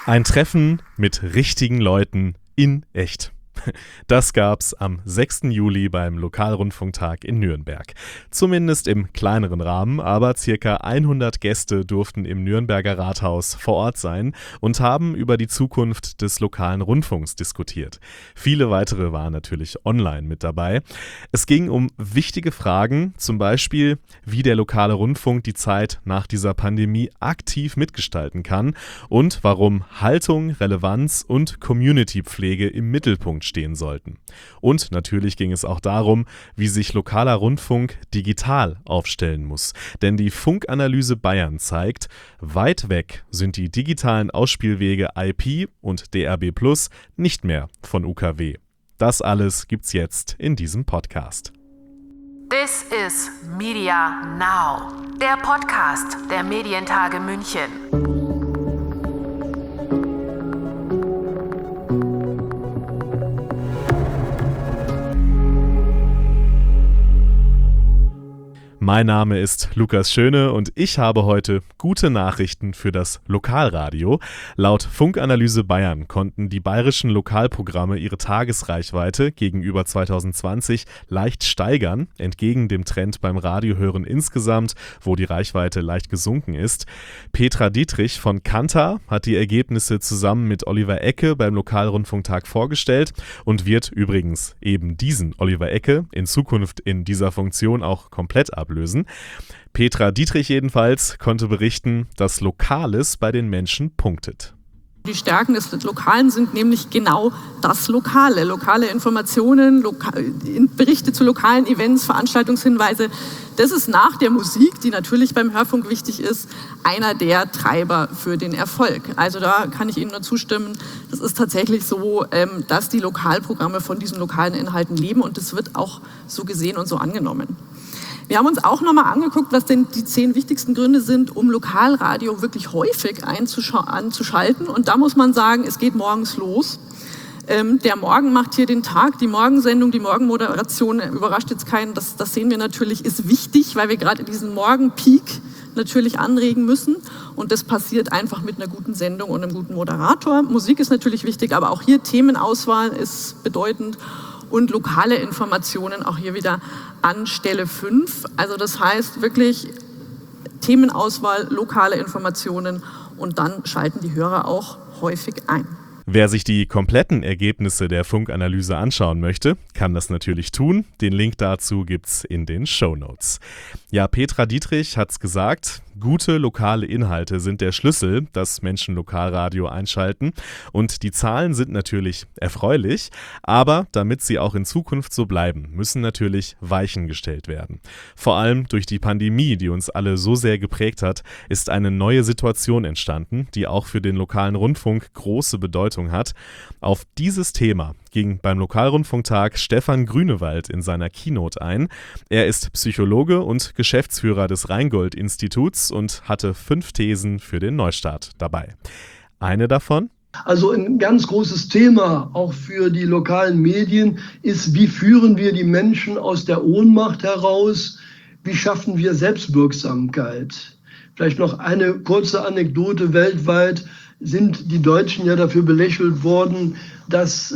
Ein Treffen mit richtigen Leuten in echt. Das gab's am 6. Juli beim Lokalrundfunktag in Nürnberg. Zumindest im kleineren Rahmen, aber circa 100 Gäste durften im Nürnberger Rathaus vor Ort sein und haben über die Zukunft des lokalen Rundfunks diskutiert. Viele weitere waren natürlich online mit dabei. Es ging um wichtige Fragen, zum Beispiel, wie der lokale Rundfunk die Zeit nach dieser Pandemie aktiv mitgestalten kann und warum Haltung, Relevanz und Community-Pflege im Mittelpunkt stehen sollten. Und natürlich ging es auch darum, wie sich lokaler Rundfunk digital aufstellen muss. Denn die Funkanalyse Bayern zeigt, weit weg sind die digitalen Ausspielwege IP und DAB+ nicht mehr von UKW. Das alles gibt's jetzt in diesem Podcast. This is Media Now, der Podcast der Medientage München. Mein Name ist Lukas Schöne und ich habe heute gute Nachrichten für das Lokalradio. Laut Funkanalyse Bayern konnten die bayerischen Lokalprogramme ihre Tagesreichweite gegenüber 2020 leicht steigern, entgegen dem Trend beim Radiohören insgesamt, wo die Reichweite leicht gesunken ist. Petra Dietrich von Kantar hat die Ergebnisse zusammen mit Oliver Ecke beim Lokalrundfunktag vorgestellt und wird übrigens eben diesen Oliver Ecke in Zukunft in dieser Funktion auch komplett ablösen. Petra Dietrich jedenfalls konnte berichten, dass Lokales bei den Menschen punktet. Die Stärken des Lokalen sind nämlich genau das Lokale. Lokale Informationen, Berichte zu lokalen Events, Veranstaltungshinweise. Das ist nach der Musik, die natürlich beim Hörfunk wichtig ist, einer der Treiber für den Erfolg. Also da kann ich Ihnen nur zustimmen. Das ist tatsächlich so, dass die Lokalprogramme von diesen lokalen Inhalten leben und das wird auch so gesehen und so angenommen. Wir haben uns auch nochmal angeguckt, was denn die 10 wichtigsten Gründe sind, um Lokalradio wirklich häufig anzuschalten. Und da muss man sagen, es geht morgens los. Der Morgen macht hier den Tag, die Morgensendung, die Morgenmoderation, überrascht jetzt keinen, das sehen wir natürlich, ist wichtig, weil wir gerade diesen Morgenpeak natürlich anregen müssen. Und das passiert einfach mit einer guten Sendung und einem guten Moderator. Musik ist natürlich wichtig, aber auch hier Themenauswahl ist bedeutend. Und lokale Informationen auch hier wieder an Stelle 5. Also das heißt wirklich Themenauswahl, lokale Informationen und dann schalten die Hörer auch häufig ein. Wer sich die kompletten Ergebnisse der Funkanalyse anschauen möchte, kann das natürlich tun. Den Link dazu gibt's in den Shownotes. Ja, Petra Dietrich hat's gesagt, gute lokale Inhalte sind der Schlüssel, dass Menschen Lokalradio einschalten. Und die Zahlen sind natürlich erfreulich, aber damit sie auch in Zukunft so bleiben, müssen natürlich Weichen gestellt werden. Vor allem durch die Pandemie, die uns alle so sehr geprägt hat, ist eine neue Situation entstanden, die auch für den lokalen Rundfunk große Bedeutung hat. Auf dieses Thema ging beim Lokalrundfunktag Stefan Grünewald in seiner Keynote ein. Er ist Psychologe und Geschäftsführer des Rheingold-Instituts und hatte 5 Thesen für den Neustart dabei. Eine davon: Also ein ganz großes Thema auch für die lokalen Medien ist, wie führen wir die Menschen aus der Ohnmacht heraus? Wie schaffen wir Selbstwirksamkeit? Vielleicht noch eine kurze Anekdote. Weltweit sind die Deutschen ja dafür belächelt worden, dass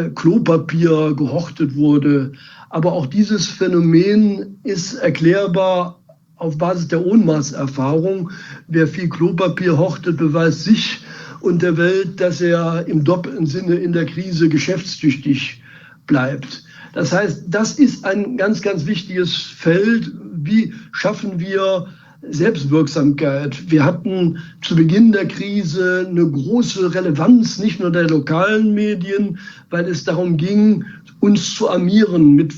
Klopapier gehortet wurde. Aber auch dieses Phänomen ist erklärbar auf Basis der Ohnmachtserfahrung. Wer viel Klopapier hortet, beweist sich und der Welt, dass er im doppelten Sinne in der Krise geschäftstüchtig bleibt. Das heißt, das ist ein ganz, ganz wichtiges Feld. Wie schaffen wir Selbstwirksamkeit? Wir hatten zu Beginn der Krise eine große Relevanz, nicht nur der lokalen Medien, weil es darum ging, uns zu armieren mit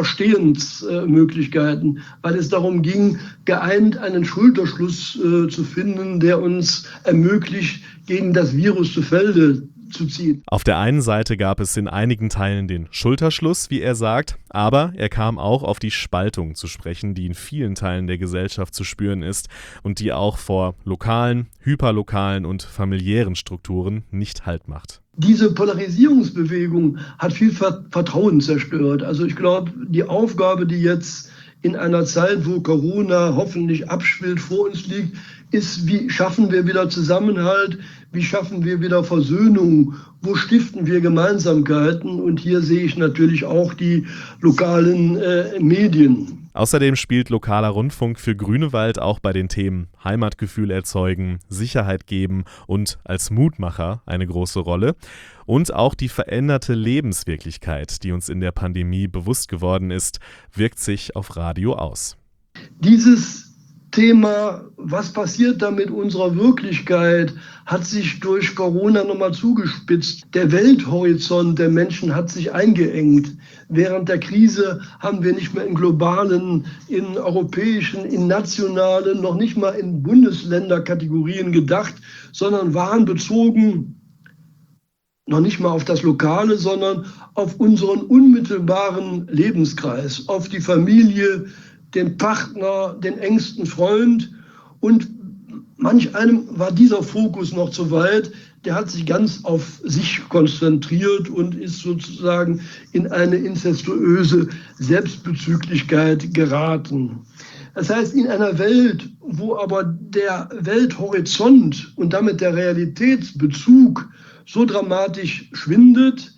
Verstehensmöglichkeiten, weil es darum ging, geeint einen Schulterschluss zu finden, der uns ermöglicht, gegen das Virus zu Felde zu ziehen. Auf der einen Seite gab es in einigen Teilen den Schulterschluss, wie er sagt, aber er kam auch auf die Spaltung zu sprechen, die in vielen Teilen der Gesellschaft zu spüren ist und die auch vor lokalen, hyperlokalen und familiären Strukturen nicht Halt macht. Diese Polarisierungsbewegung hat viel Vertrauen zerstört. Also ich glaube, die Aufgabe, die jetzt in einer Zeit, wo Corona hoffentlich abschwillt, vor uns liegt, ist, wie schaffen wir wieder Zusammenhalt, wie schaffen wir wieder Versöhnung, wo stiften wir Gemeinsamkeiten? Und hier sehe ich natürlich auch die lokalen Medien. Außerdem spielt lokaler Rundfunk für Grünewald auch bei den Themen Heimatgefühl erzeugen, Sicherheit geben und als Mutmacher eine große Rolle. Und auch die veränderte Lebenswirklichkeit, die uns in der Pandemie bewusst geworden ist, wirkt sich auf Radio aus. Dieses Thema, was passiert da mit unserer Wirklichkeit, hat sich durch Corona nochmal zugespitzt. Der Welthorizont der Menschen hat sich eingeengt. Während der Krise haben wir nicht mehr in globalen, in europäischen, in nationalen, noch nicht mal in Bundesländerkategorien gedacht, sondern waren bezogen noch nicht mal auf das Lokale, sondern auf unseren unmittelbaren Lebenskreis, auf die Familie, den Partner, den engsten Freund. Und manch einem war dieser Fokus noch zu weit. Der hat sich ganz auf sich konzentriert und ist sozusagen in eine inzestuöse Selbstbezüglichkeit geraten. Das heißt, in einer Welt, wo aber der Welthorizont und damit der Realitätsbezug so dramatisch schwindet,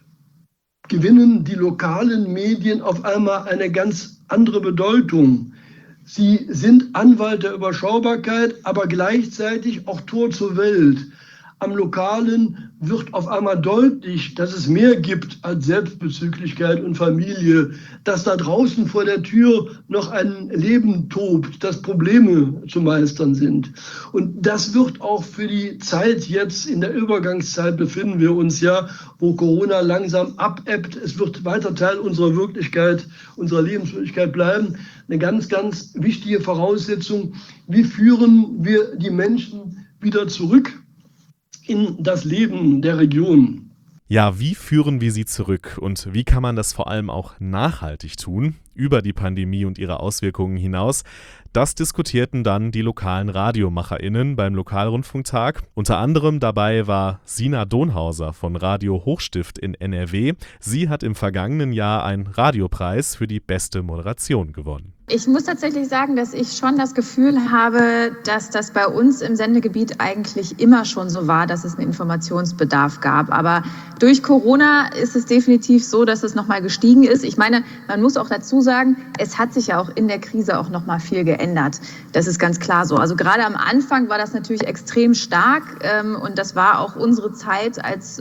gewinnen die lokalen Medien auf einmal eine ganz andere Bedeutung. Sie sind Anwalt der Überschaubarkeit, aber gleichzeitig auch Tor zur Welt. Am Lokalen wird auf einmal deutlich, dass es mehr gibt als Selbstbezüglichkeit und Familie, dass da draußen vor der Tür noch ein Leben tobt, dass Probleme zu meistern sind. Und das wird auch für die Zeit jetzt, in der Übergangszeit befinden wir uns ja, wo Corona langsam abebbt. Es wird weiter Teil unserer Wirklichkeit, unserer Lebenswirklichkeit bleiben. Eine ganz, ganz wichtige Voraussetzung. Wie führen wir die Menschen wieder zurück in das Leben der Region? Ja, wie führen wir sie zurück und wie kann man das vor allem auch nachhaltig tun, über die Pandemie und ihre Auswirkungen hinaus? Das diskutierten dann die lokalen RadiomacherInnen beim Lokalrundfunktag. Unter anderem dabei war Sina Donhauser von Radio Hochstift in NRW. Sie hat im vergangenen Jahr einen Radiopreis für die beste Moderation gewonnen. Ich muss tatsächlich sagen, dass ich schon das Gefühl habe, dass das bei uns im Sendegebiet eigentlich immer schon so war, dass es einen Informationsbedarf gab. Aber durch Corona ist es definitiv so, dass es nochmal gestiegen ist. Ich meine, man muss auch dazu sagen, es hat sich ja auch in der Krise auch nochmal viel geändert. Das ist ganz klar so. Also gerade am Anfang war das natürlich extrem stark und das war auch unsere Zeit als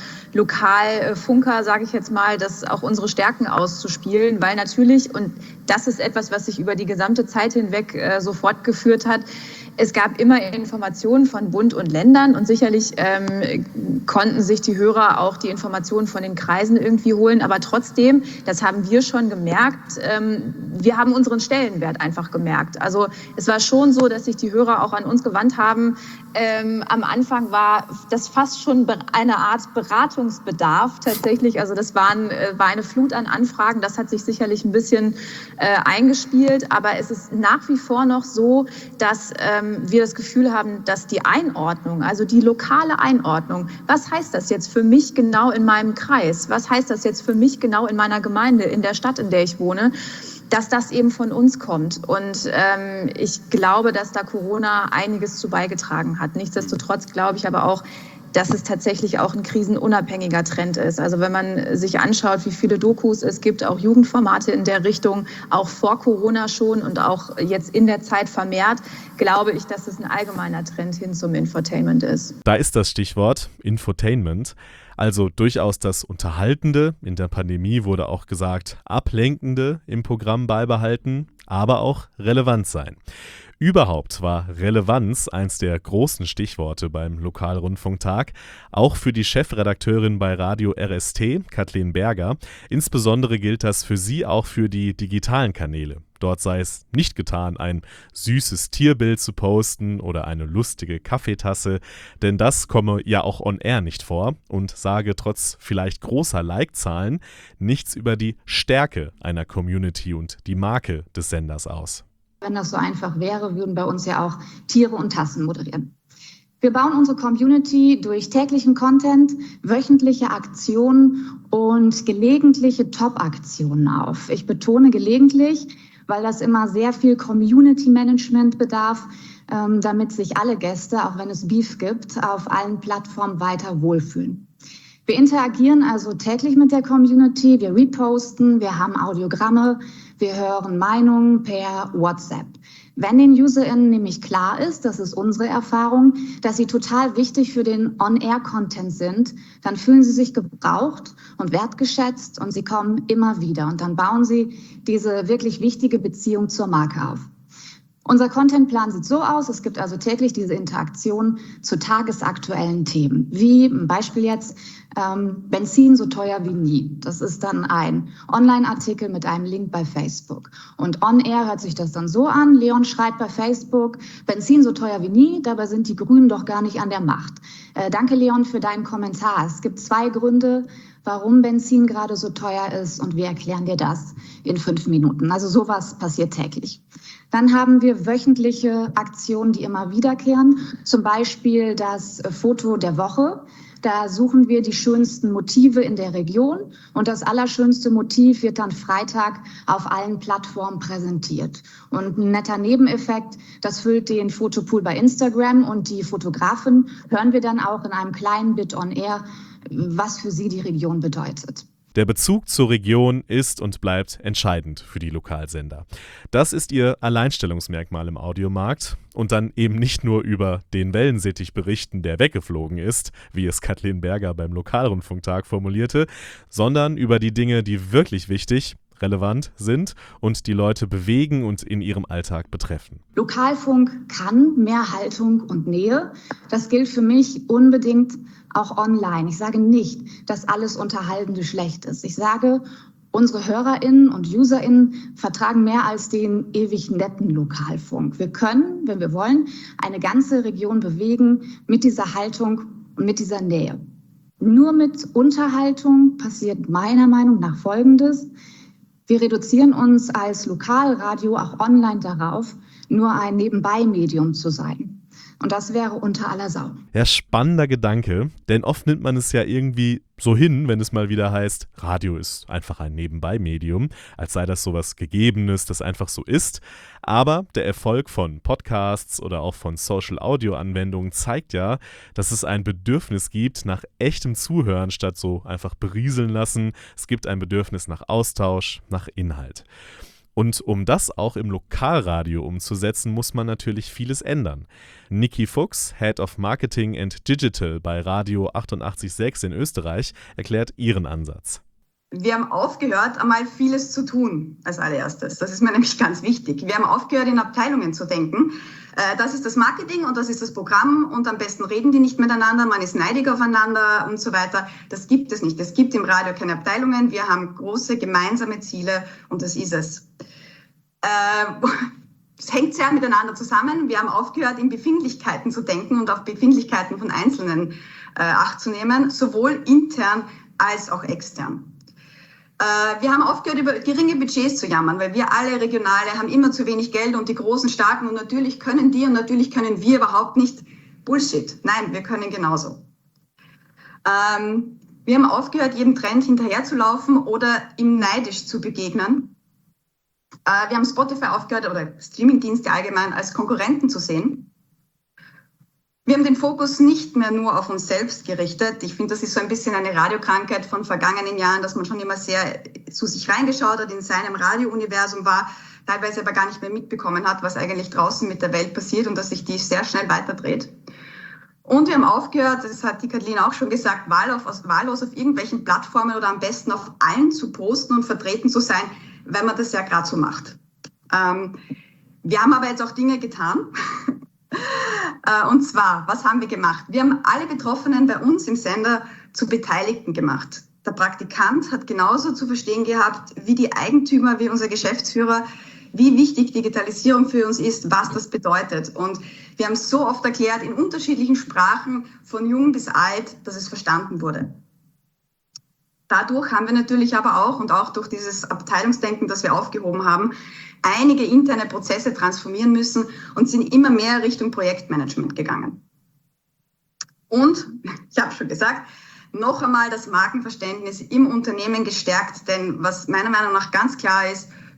Lokalfunker, sage ich jetzt mal, das auch unsere Stärken auszuspielen, weil natürlich, und das ist etwas, was sich über die gesamte Zeit hinweg so fortgeführt hat. Es gab immer Informationen von Bund und Ländern und sicherlich konnten sich die Hörer auch die Informationen von den Kreisen irgendwie holen. Aber trotzdem, das haben wir schon gemerkt, wir haben unseren Stellenwert einfach gemerkt. Also es war schon so, dass sich die Hörer auch an uns gewandt haben. Am Anfang war das fast schon eine Art Beratungsbedarf tatsächlich. Also das war eine Flut an Anfragen. Das hat sich sicherlich ein bisschen eingespielt. Aber es ist nach wie vor noch so, dass wir das Gefühl haben, dass die Einordnung, also die lokale Einordnung, was heißt das jetzt für mich genau in meinem Kreis? Was heißt das jetzt für mich genau in meiner Gemeinde, in der Stadt, in der ich wohne? Dass das eben von uns kommt. Und ich glaube, dass da Corona einiges zu beigetragen hat. Nichtsdestotrotz glaube ich aber auch, dass es tatsächlich auch ein krisenunabhängiger Trend ist. Also wenn man sich anschaut, wie viele Dokus es gibt, auch Jugendformate in der Richtung, auch vor Corona schon und auch jetzt in der Zeit vermehrt, glaube ich, dass es ein allgemeiner Trend hin zum Infotainment ist. Da ist das Stichwort Infotainment. Also durchaus das Unterhaltende, in der Pandemie wurde auch gesagt, Ablenkende im Programm beibehalten, aber auch relevant sein. Überhaupt war Relevanz eins der großen Stichworte beim Lokalrundfunktag, auch für die Chefredakteurin bei Radio RST, Kathleen Berger. Insbesondere gilt das für sie auch für die digitalen Kanäle. Dort sei es nicht getan, ein süßes Tierbild zu posten oder eine lustige Kaffeetasse, denn das komme ja auch on air nicht vor und sage trotz vielleicht großer Like-Zahlen nichts über die Stärke einer Community und die Marke des Senders aus. Wenn das so einfach wäre, würden bei uns ja auch Tiere und Tassen moderieren. Wir bauen unsere Community durch täglichen Content, wöchentliche Aktionen und gelegentliche Top-Aktionen auf. Ich betone gelegentlich, weil das immer sehr viel Community-Management bedarf, damit sich alle Gäste, auch wenn es Beef gibt, auf allen Plattformen weiter wohlfühlen. Wir interagieren also täglich mit der Community, wir reposten, wir haben Audiogramme, wir hören Meinungen per WhatsApp. Wenn den UserInnen nämlich klar ist, das ist unsere Erfahrung, dass sie total wichtig für den On-Air-Content sind, dann fühlen sie sich gebraucht und wertgeschätzt und sie kommen immer wieder. Und dann bauen sie diese wirklich wichtige Beziehung zur Marke auf. Unser Contentplan sieht so aus, es gibt also täglich diese Interaktion zu tagesaktuellen Themen. Wie ein Beispiel jetzt, Benzin so teuer wie nie. Das ist dann ein Online-Artikel mit einem Link bei Facebook. Und on-air hört sich das dann so an, Leon schreibt bei Facebook, Benzin so teuer wie nie, dabei sind die Grünen doch gar nicht an der Macht. Danke Leon für deinen Kommentar. Es gibt 2 Gründe, warum Benzin gerade so teuer ist und wir erklären dir das in 5 Minuten. Also sowas passiert täglich. Dann haben wir wöchentliche Aktionen, die immer wiederkehren. Zum Beispiel das Foto der Woche. Da suchen wir die schönsten Motive in der Region und das allerschönste Motiv wird dann Freitag auf allen Plattformen präsentiert. Und ein netter Nebeneffekt, das füllt den Fotopool bei Instagram und die Fotografen hören wir dann auch in einem kleinen Bit on Air, was für sie die Region bedeutet. Der Bezug zur Region ist und bleibt entscheidend für die Lokalsender. Das ist ihr Alleinstellungsmerkmal im Audiomarkt und dann eben nicht nur über den Wellensittich berichten, der weggeflogen ist, wie es Kathleen Berger beim Lokalrundfunktag formulierte, sondern über die Dinge, die wirklich wichtig, relevant sind und die Leute bewegen und in ihrem Alltag betreffen. Lokalfunk kann mehr Haltung und Nähe. Das gilt für mich unbedingt auch online. Ich sage nicht, dass alles Unterhaltende schlecht ist. Ich sage, unsere HörerInnen und UserInnen vertragen mehr als den ewig netten Lokalfunk. Wir können, wenn wir wollen, eine ganze Region bewegen mit dieser Haltung und mit dieser Nähe. Nur mit Unterhaltung passiert meiner Meinung nach Folgendes. Wir reduzieren uns als Lokalradio auch online darauf, nur ein Nebenbei-Medium zu sein. Und das wäre unter aller Sau. Ja, spannender Gedanke, denn oft nimmt man es ja irgendwie so hin, wenn es mal wieder heißt, Radio ist einfach ein Nebenbei-Medium, als sei das sowas Gegebenes, das einfach so ist. Aber der Erfolg von Podcasts oder auch von Social-Audio-Anwendungen zeigt ja, dass es ein Bedürfnis gibt nach echtem Zuhören statt so einfach berieseln lassen. Es gibt ein Bedürfnis nach Austausch, nach Inhalt. Und um das auch im Lokalradio umzusetzen, muss man natürlich vieles ändern. Niki Fuchs, Head of Marketing and Digital bei Radio 88.6 in Österreich, erklärt ihren Ansatz. Wir haben aufgehört, einmal vieles zu tun als allererstes. Das ist mir nämlich ganz wichtig. Wir haben aufgehört, in Abteilungen zu denken. Das ist das Marketing und das ist das Programm und am besten reden die nicht miteinander, man ist neidig aufeinander und so weiter. Das gibt es nicht. Es gibt im Radio keine Abteilungen. Wir haben große gemeinsame Ziele und das ist es. Es hängt sehr miteinander zusammen. Wir haben aufgehört, in Befindlichkeiten zu denken und auf Befindlichkeiten von Einzelnen Acht zu nehmen, sowohl intern als auch extern. Wir haben aufgehört, über geringe Budgets zu jammern, weil wir alle Regionale haben immer zu wenig Geld und die Großen Starken und natürlich können die und natürlich können wir überhaupt nicht. Bullshit. Nein, wir können genauso. Wir haben aufgehört, jedem Trend hinterherzulaufen oder ihm neidisch zu begegnen. Wir haben Spotify aufgehört oder Streamingdienste allgemein als Konkurrenten zu sehen. Wir haben den Fokus nicht mehr nur auf uns selbst gerichtet. Ich finde, das ist so ein bisschen eine Radiokrankheit von vergangenen Jahren, dass man schon immer sehr zu sich reingeschaut hat, in seinem Radiouniversum war, teilweise aber gar nicht mehr mitbekommen hat, was eigentlich draußen mit der Welt passiert und dass sich die sehr schnell weiterdreht. Und wir haben aufgehört, das hat die Kathleen auch schon gesagt, wahllos auf irgendwelchen Plattformen oder am besten auf allen zu posten und vertreten zu sein, weil man das ja gerade so macht. Wir haben aber jetzt auch Dinge getan. Und zwar, was haben wir gemacht? Wir haben alle Betroffenen bei uns im Sender zu Beteiligten gemacht. Der Praktikant hat genauso zu verstehen gehabt, wie die Eigentümer, wie unser Geschäftsführer, wie wichtig Digitalisierung für uns ist, was das bedeutet. Und wir haben so oft erklärt, in unterschiedlichen Sprachen, von jung bis alt, dass es verstanden wurde. Dadurch haben wir natürlich aber auch, und auch durch dieses Abteilungsdenken, das wir aufgehoben haben, einige interne Prozesse transformieren müssen und sind immer mehr Richtung Projektmanagement gegangen. Und, ich habe schon gesagt, noch einmal das Markenverständnis im Unternehmen gestärkt, denn was meiner Meinung nach ganz klar ist,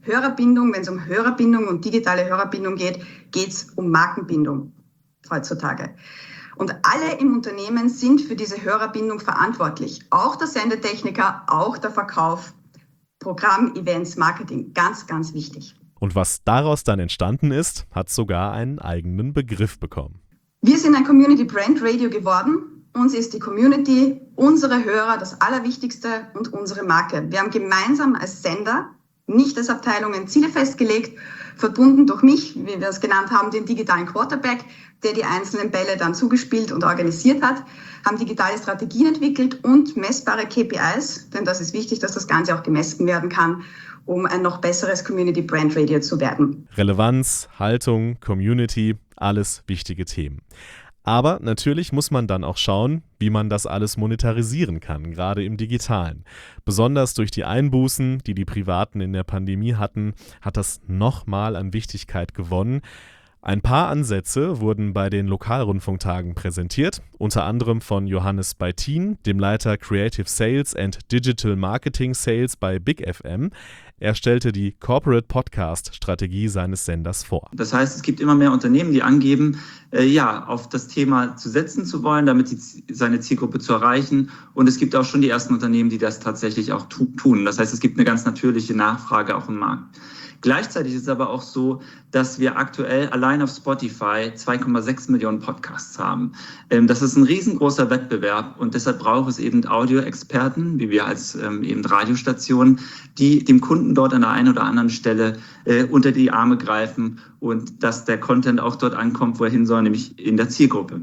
Hörerbindung, wenn es um Hörerbindung und digitale Hörerbindung geht, geht es um Markenbindung heutzutage. Und alle im Unternehmen sind für diese Hörerbindung verantwortlich. Auch der Sendetechniker, auch der Verkauf, Programm, Events, Marketing. Ganz, ganz wichtig. Und was daraus dann entstanden ist, hat sogar einen eigenen Begriff bekommen. Wir sind ein Community Brand Radio geworden. Uns ist die Community, unsere Hörer das Allerwichtigste und unsere Marke. Wir haben gemeinsam als Sender, nicht als Abteilungen, Ziele festgelegt, verbunden durch mich, wie wir es genannt haben, den digitalen Quarterback, der die einzelnen Bälle dann zugespielt und organisiert hat, haben digitale Strategien entwickelt und messbare KPIs, denn das ist wichtig, dass das Ganze auch gemessen werden kann, um ein noch besseres Community Brand Radio zu werden. Relevanz, Haltung, Community, alles wichtige Themen. Aber natürlich muss man dann auch schauen, wie man das alles monetarisieren kann, gerade im Digitalen. Besonders durch die Einbußen, die die Privaten in der Pandemie hatten, hat das nochmal an Wichtigkeit gewonnen. Ein paar Ansätze wurden bei den Lokalrundfunktagen präsentiert, unter anderem von Johannes Beitin, dem Leiter Creative Sales and Digital Marketing Sales bei Big FM. Er stellte die Corporate Podcast-Strategie seines Senders vor. Das heißt, es gibt immer mehr Unternehmen, die angeben, auf das Thema zu setzen zu wollen, damit seine Zielgruppe zu erreichen. Und es gibt auch schon die ersten Unternehmen, die das tatsächlich auch tun. Das heißt, es gibt eine ganz natürliche Nachfrage auch im Markt. Gleichzeitig ist es aber auch so, dass wir aktuell allein auf Spotify 2,6 Millionen Podcasts haben. Das ist ein riesengroßer Wettbewerb und deshalb braucht es eben Audioexperten, wie wir als eben Radiostationen, die dem Kunden dort an der einen oder anderen Stelle unter die Arme greifen und dass der Content auch dort ankommt, wo er hin soll, nämlich in der Zielgruppe.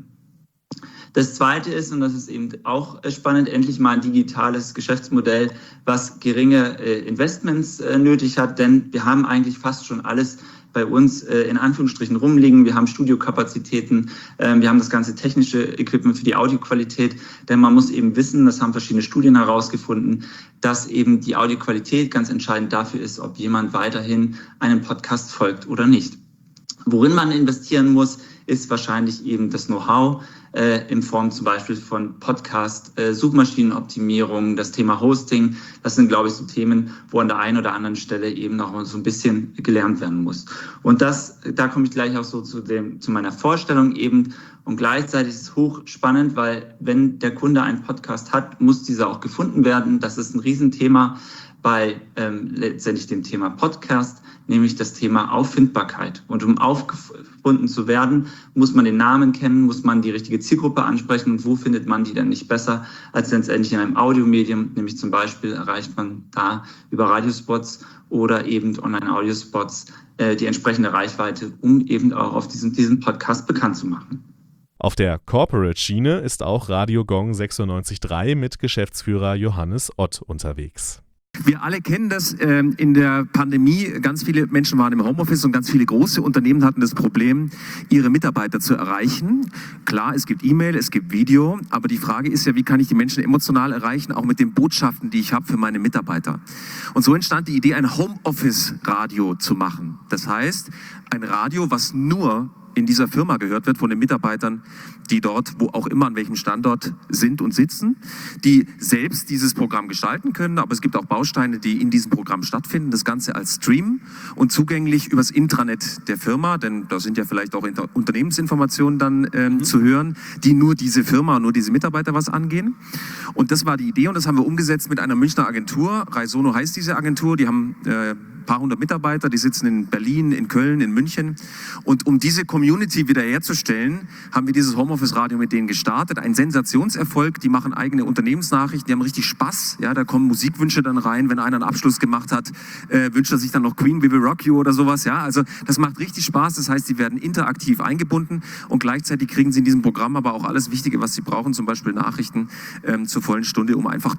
Das Zweite ist, und das ist eben auch spannend, endlich mal ein digitales Geschäftsmodell, was geringe Investments nötig hat, denn wir haben eigentlich fast schon alles bei uns in Anführungsstrichen rumliegen. Wir haben Studiokapazitäten, wir haben das ganze technische Equipment für die Audioqualität, denn man muss eben wissen, das haben verschiedene Studien herausgefunden, dass eben die Audioqualität ganz entscheidend dafür ist, ob jemand weiterhin einem Podcast folgt oder nicht. Worin man investieren muss, ist wahrscheinlich eben das Know-how in Form zum Beispiel von Podcast, Suchmaschinenoptimierung, das Thema Hosting. Das sind, glaube ich, so Themen, wo an der einen oder anderen Stelle eben noch so ein bisschen gelernt werden muss. Und da komme ich gleich auch so zu meiner Vorstellung eben. Und gleichzeitig ist es hochspannend, weil wenn der Kunde einen Podcast hat, muss dieser auch gefunden werden. Das ist ein Riesenthema bei letztendlich dem Thema Podcast, nämlich das Thema Auffindbarkeit. Und um aufgefunden zu werden, muss man den Namen kennen, muss man die richtige Zielgruppe ansprechen. Und wo findet man die dann nicht besser als letztendlich in einem Audiomedium? Nämlich zum Beispiel erreicht man da über Radiospots oder eben Online-Audiospots die entsprechende Reichweite, um eben auch auf diesen Podcast bekannt zu machen. Auf der Corporate-Schiene ist auch Radio Gong 96.3 mit Geschäftsführer Johannes Ott unterwegs. Wir alle kennen das in der Pandemie. Ganz viele Menschen waren im Homeoffice und ganz viele große Unternehmen hatten das Problem, ihre Mitarbeiter zu erreichen. Klar, es gibt E-Mail, es gibt Video, aber die Frage ist ja, wie kann ich die Menschen emotional erreichen, auch mit den Botschaften, die ich habe für meine Mitarbeiter. Und so entstand die Idee, ein Homeoffice-Radio zu machen. Das heißt, ein Radio, was nur in dieser Firma gehört wird von den Mitarbeitern, die dort, wo auch immer, an welchem Standort sind und sitzen, die selbst dieses Programm gestalten können. Aber es gibt auch Bausteine, die in diesem Programm stattfinden. Das Ganze als Stream und zugänglich übers Intranet der Firma, denn da sind ja vielleicht auch Unternehmensinformationen dann zu hören, die nur diese Firma, nur diese Mitarbeiter was angehen. Und das war die Idee und das haben wir umgesetzt mit einer Münchner Agentur. Raisono heißt diese Agentur, die haben paar hundert Mitarbeiter, die sitzen in Berlin, in Köln, in München. Und um diese Community wiederherzustellen, haben wir dieses Homeoffice-Radio mit denen gestartet. Ein Sensationserfolg, die machen eigene Unternehmensnachrichten, die haben richtig Spaß. Ja, da kommen Musikwünsche dann rein, wenn einer einen Abschluss gemacht hat, wünscht er sich dann noch Queen, We Will Rock You oder sowas. Ja, also das macht richtig Spaß, das heißt, sie werden interaktiv eingebunden und gleichzeitig kriegen sie in diesem Programm aber auch alles Wichtige, was sie brauchen, zum Beispiel Nachrichten zur vollen Stunde, um einfach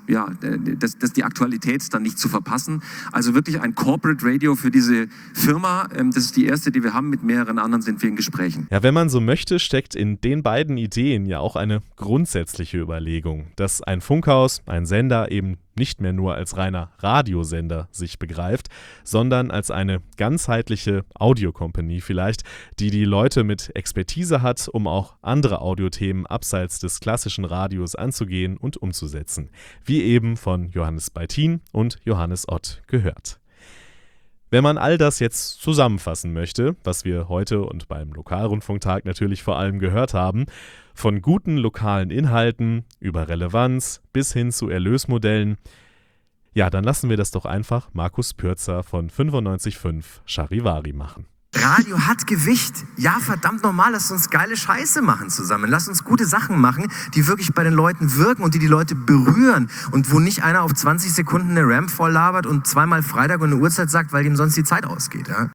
die Aktualität dann nicht zu verpassen. Also wirklich ein Corporate Radio für diese Firma. Das ist die erste, die wir haben. Mit mehreren anderen sind wir in Gesprächen. Ja, wenn man so möchte, steckt in den beiden Ideen ja auch eine grundsätzliche Überlegung, dass ein Funkhaus, ein Sender eben nicht mehr nur als reiner Radiosender sich begreift, sondern als eine ganzheitliche Audio-Company vielleicht, die die Leute mit Expertise hat, um auch andere Audiothemen abseits des klassischen Radios anzugehen und umzusetzen. Wie eben von Johannes Beitin und Johannes Ott gehört. Wenn man all das jetzt zusammenfassen möchte, was wir heute und beim Lokalrundfunktag natürlich vor allem gehört haben, von guten lokalen Inhalten über Relevanz bis hin zu Erlösmodellen, ja, dann lassen wir das doch einfach Markus Pürzer von 95.5 Charivari machen. Radio hat Gewicht. Ja, verdammt normal, lasst uns geile Scheiße machen zusammen. Lasst uns gute Sachen machen, die wirklich bei den Leuten wirken und die Leute berühren. Und wo nicht einer auf 20 Sekunden eine Ramp voll labert und zweimal Freitag und eine Uhrzeit sagt, weil ihm sonst die Zeit ausgeht. Ja?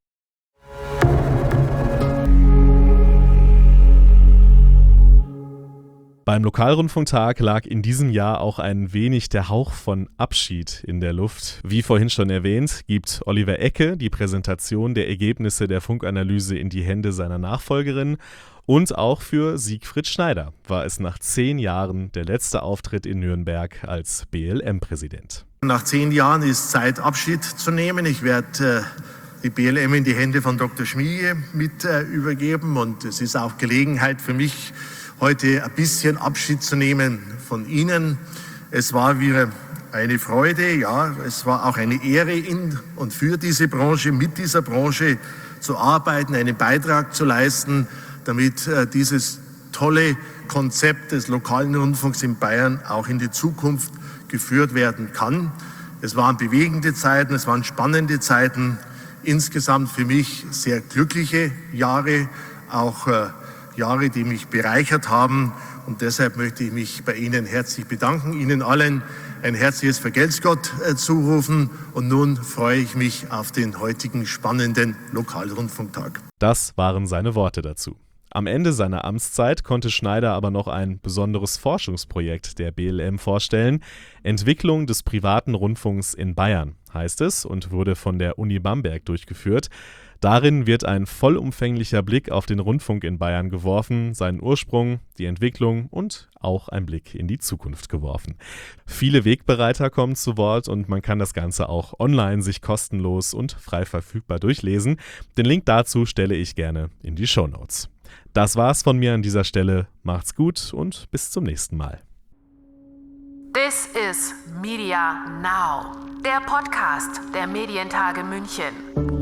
Beim Lokalrundfunktag lag in diesem Jahr auch ein wenig der Hauch von Abschied in der Luft. Wie vorhin schon erwähnt, gibt Oliver Ecke die Präsentation der Ergebnisse der Funkanalyse in die Hände seiner Nachfolgerin. Und auch für Siegfried Schneider war es nach 10 Jahren der letzte Auftritt in Nürnberg als BLM-Präsident. Nach 10 Jahren ist Zeit, Abschied zu nehmen. Ich werde die BLM in die Hände von Dr. Schmiege mit übergeben. Und es ist auch Gelegenheit für mich, heute ein bisschen Abschied zu nehmen von Ihnen. Es war mir eine Freude, ja, es war auch eine Ehre in und für diese Branche, mit dieser Branche zu arbeiten, einen Beitrag zu leisten, damit dieses tolle Konzept des lokalen Rundfunks in Bayern auch in die Zukunft geführt werden kann. Es waren bewegende Zeiten, es waren spannende Zeiten, insgesamt für mich sehr glückliche Jahre, auch Jahre, die mich bereichert haben, und deshalb möchte ich mich bei Ihnen herzlich bedanken, Ihnen allen ein herzliches Vergelt's Gott zurufen, und nun freue ich mich auf den heutigen spannenden Lokalrundfunktag. Das waren seine Worte dazu. Am Ende seiner Amtszeit konnte Schneider aber noch ein besonderes Forschungsprojekt der BLM vorstellen. Entwicklung des privaten Rundfunks in Bayern heißt es und wurde von der Uni Bamberg durchgeführt. Darin wird ein vollumfänglicher Blick auf den Rundfunk in Bayern geworfen, seinen Ursprung, die Entwicklung und auch ein Blick in die Zukunft geworfen. Viele Wegbereiter kommen zu Wort und man kann das Ganze auch online sich kostenlos und frei verfügbar durchlesen. Den Link dazu stelle ich gerne in die Shownotes. Das war's von mir an dieser Stelle. Macht's gut und bis zum nächsten Mal. This is Media Now, der Podcast der Medientage München.